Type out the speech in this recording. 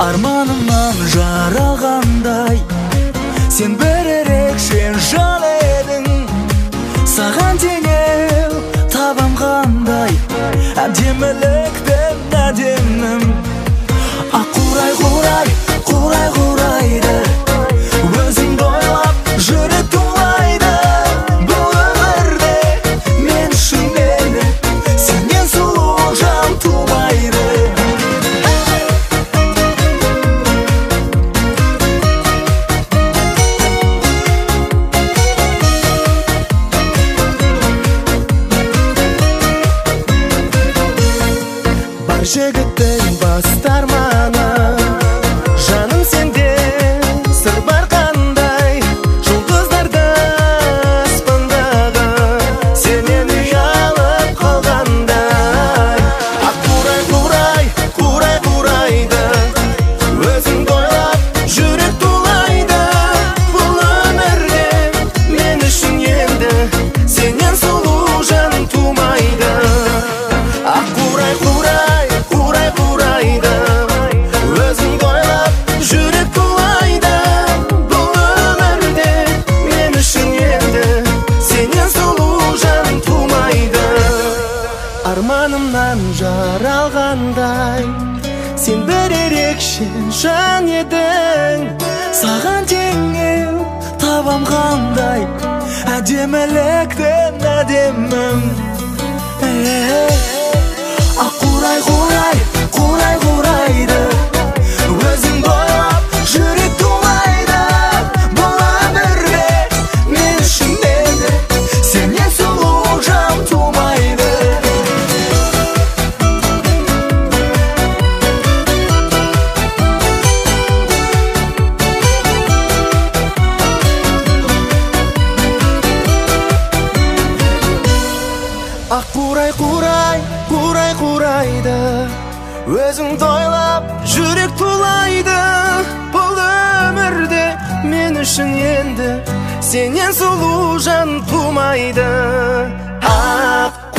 Арманымнан жаралғандай, сен бір ерекше жан едің. Саған теңеу табам қандай, әдеміліктен әдемім. Қурай, қурай, қурай, қурайды, өзіңді ойлап жүрек тулайды. Бұл өмірде мен үшін мені, сенен сұлу жан тумайды. Бар жігіттің басты арманы, жаным сенде сыр бар қандай. Жұлдыздарды аспандағы сенен ұялып қалғандай. Қурай, қурай, қурай, қурайды, өзіңді ойлап жүрек тулайды. Бұл өмірде мен үшін енді сенен сұлу жан тумайды. Қурай, қурай, қурай, қурайды, өзіңді ойлап жүрек тулайды. Бұл өмірде мен үшін енді сенен сұлу жан тумайды. Арманымнан жаралғандай, сен бір ерекше жан едің. Саған теңеу табам қандай, әдеміліктен әдемім. Қурай, қурай, қурай, қурайды, өзіңді ойлап жүрек тулайды. Бұл өмірде мен үшін енді сенен сұлу жан тумайды. Қурай, қурай, қурай, қурайды, өзіңді ойлап жүрек тулайды. Бұл өмірде мен үшін енді сенен сұлу жан тумайды.